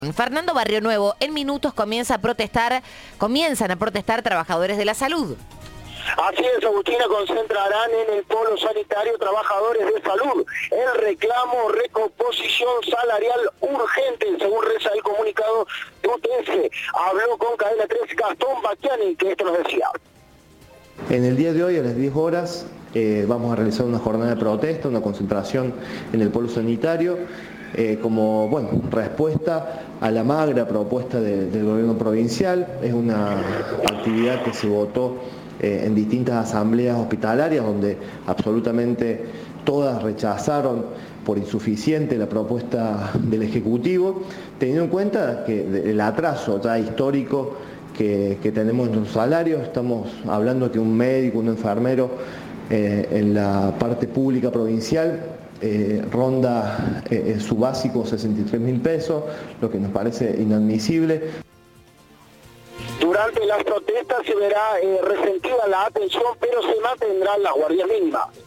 Fernando Barrio Nuevo, en minutos comienzan a protestar trabajadores de la salud. Así es, Agustina, concentrarán en el polo sanitario trabajadores de salud. El reclamo, recomposición salarial urgente, según reza el comunicado de UTS. Habló con Cadena 3 Gastón Bacchiani, que esto nos decía. En el día de hoy, a las 10 horas, vamos a realizar una jornada de protesta, una concentración en el polo sanitario, como respuesta a la magra propuesta del gobierno provincial. Es una actividad que se votó en distintas asambleas hospitalarias, donde absolutamente todas rechazaron por insuficiente la propuesta del Ejecutivo, teniendo en cuenta que el atraso ya histórico que tenemos en los salarios. Estamos hablando de que un médico, un enfermero en la parte pública provincial ronda su básico 63.000 pesos, lo que nos parece inadmisible. Durante las protestas se verá resentida la atención, pero se mantendrán las guardias mínimas.